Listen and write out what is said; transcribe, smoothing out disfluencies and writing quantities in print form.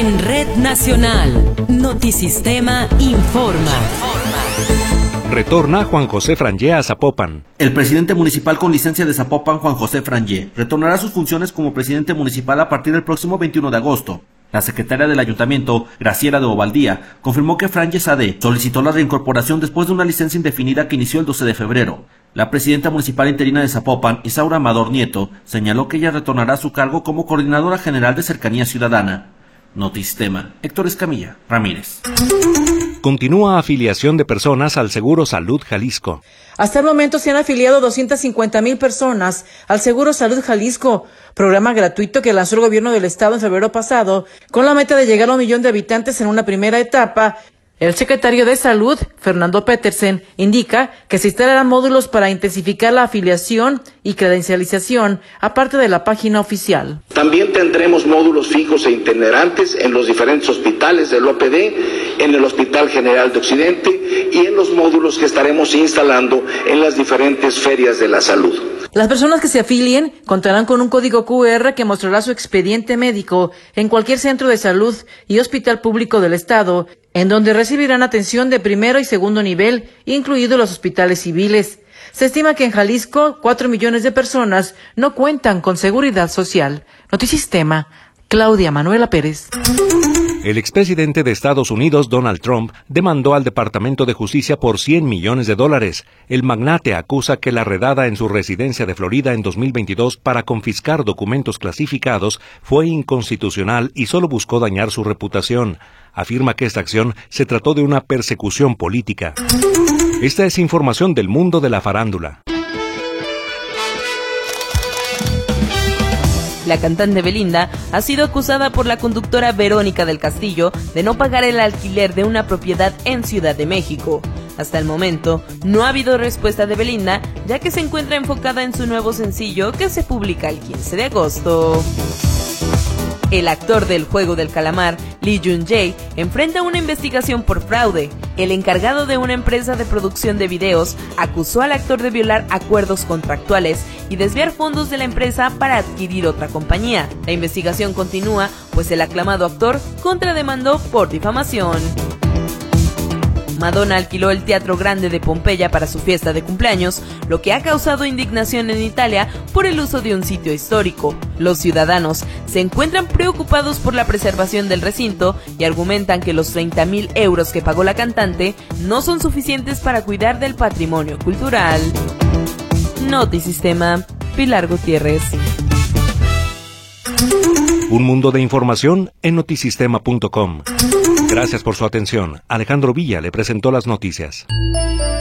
En Red Nacional, Notisistema informa. Retorna Juan José Frangé a Zapopan. El presidente municipal con licencia de Zapopan, Juan José Frangé, retornará a sus funciones como presidente municipal a partir del próximo 21 de agosto. La secretaria del ayuntamiento, Graciela de Ovaldía, confirmó que Frangé Sade solicitó la reincorporación después de una licencia indefinida que inició el 12 de febrero. La presidenta municipal interina de Zapopan, Isaura Amador Nieto, señaló que ella retornará a su cargo como coordinadora general de Cercanía Ciudadana. Notisistema, Héctor Escamilla Ramírez. Continúa afiliación de personas al Seguro Salud Jalisco. Hasta el momento se han afiliado 250,000 personas al Seguro Salud Jalisco, programa gratuito que lanzó el gobierno del estado en febrero pasado, con la meta de llegar a 1 millón de habitantes en una primera etapa. El secretario de Salud, Fernando Petersen, indica que se instalarán módulos para intensificar la afiliación y credencialización, aparte de la página oficial. También tendremos módulos fijos e itinerantes en los diferentes hospitales del OPD, en el Hospital General de Occidente y en los módulos que estaremos instalando en las diferentes ferias de la salud. Las personas que se afilien contarán con un código QR que mostrará su expediente médico en cualquier centro de salud y hospital público del estado, en donde recibirán atención de primero y segundo nivel, incluidos los hospitales civiles. Se estima que en Jalisco 4 millones de personas no cuentan con seguridad social. Notisistema, Claudia Manuela Pérez. El expresidente de Estados Unidos, Donald Trump, demandó al Departamento de Justicia por $100 millones. El magnate acusa que la redada en su residencia de Florida en 2022 para confiscar documentos clasificados fue inconstitucional y solo buscó dañar su reputación. Afirma que esta acción se trató de una persecución política. Esta es información del mundo de la farándula. La cantante Belinda ha sido acusada por la conductora Verónica del Castillo de no pagar el alquiler de una propiedad en Ciudad de México. Hasta el momento, no ha habido respuesta de Belinda, ya que se encuentra enfocada en su nuevo sencillo que se publica el 15 de agosto. El actor del Juego del Calamar, Lee Jung-jae, enfrenta una investigación por fraude. El encargado de una empresa de producción de videos acusó al actor de violar acuerdos contractuales y desviar fondos de la empresa para adquirir otra compañía. La investigación continúa, pues el aclamado actor contrademandó por difamación. Madonna alquiló el Teatro Grande de Pompeya para su fiesta de cumpleaños, lo que ha causado indignación en Italia por el uso de un sitio histórico. Los ciudadanos se encuentran preocupados por la preservación del recinto y argumentan que los 30,000 euros que pagó la cantante no son suficientes para cuidar del patrimonio cultural. Notisistema, Pilar Gutiérrez. Un mundo de información en notisistema.com. Gracias por su atención. Alejandro Villa le presentó las noticias.